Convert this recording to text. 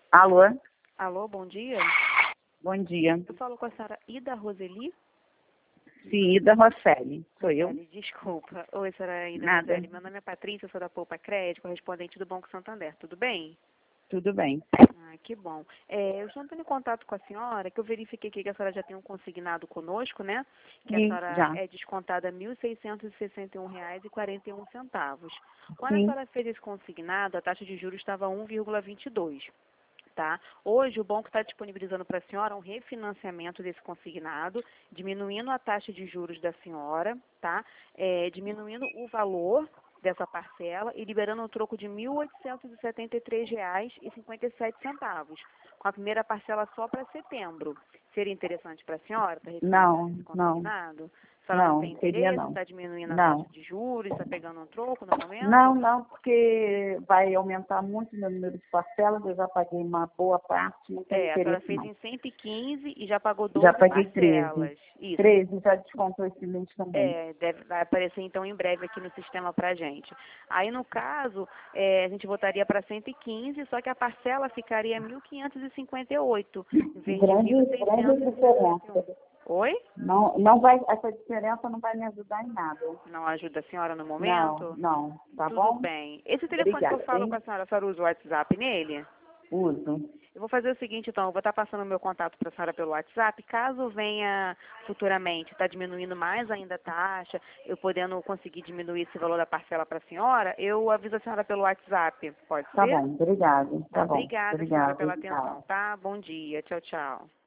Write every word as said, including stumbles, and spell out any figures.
Alô? Alô, bom dia. Bom dia. Eu falo com a senhora Ida Roseli? Sim, Ida Roseli. Sou eu? Roseli, desculpa. Oi, senhora Ida Nada. Roseli. Meu nome é Patrícia, sou da Poupa Crédito, correspondente do Banco Santander. Tudo bem? Tudo bem. Ah, que bom. É, eu estou entrando em contato com a senhora, que eu verifiquei aqui que a senhora já tem um consignado conosco, né? Que a Sim, senhora já. é descontada mil seiscentos e sessenta e um reais e quarenta e um centavos. Quando a Sim. senhora fez esse consignado, a taxa de juros estava um vírgula vinte e dois. Tá? Hoje o banco está disponibilizando para a senhora um refinanciamento desse consignado, diminuindo a taxa de juros da senhora, tá? É, diminuindo o valor dessa parcela e liberando um troco de mil oitocentos e setenta e três reais e cinquenta e sete centavos, com a primeira parcela só para setembro. Seria interessante para a senhora estar refinanciando Não, esse não, consignado? A senhora não não, tem queria interesse? não. Está diminuindo a taxa Não. de juros? Está pegando um troco no Não, momento? não, porque vai aumentar muito o meu número de parcelas, eu já paguei uma boa parte, não tenho É, a senhora interesse fez não. em cento e quinze e já pagou Já doze paguei treze. parcelas. Isso. treze já descontou esse mês também. É, deve, vai aparecer então em breve aqui no sistema pra gente. Aí no caso, é, a gente votaria para cento e quinze, só que a parcela ficaria mil quinhentos e cinquenta e oito, em vez de Grande, mil grande seiscentos e sessenta e um. diferença. Oi? Não, não vai, essa diferença não vai me ajudar em nada. Não ajuda a senhora no Não, momento? não, tá Tudo bom? bem. Esse telefone que eu Obrigada, falo com hein? a senhora, a senhora usa o WhatsApp nele? Uso. Eu vou fazer o seguinte, então, eu vou estar passando o meu contato para a senhora pelo WhatsApp. Caso venha futuramente estar diminuindo mais ainda a taxa, eu podendo conseguir diminuir esse valor da parcela para a senhora, eu aviso a senhora pelo WhatsApp. Pode Tá ser? bom, obrigado. Tá, Tá bom, obrigada, senhora, obrigado. pela atenção, Tchau. tá? Bom dia. Tchau, tchau.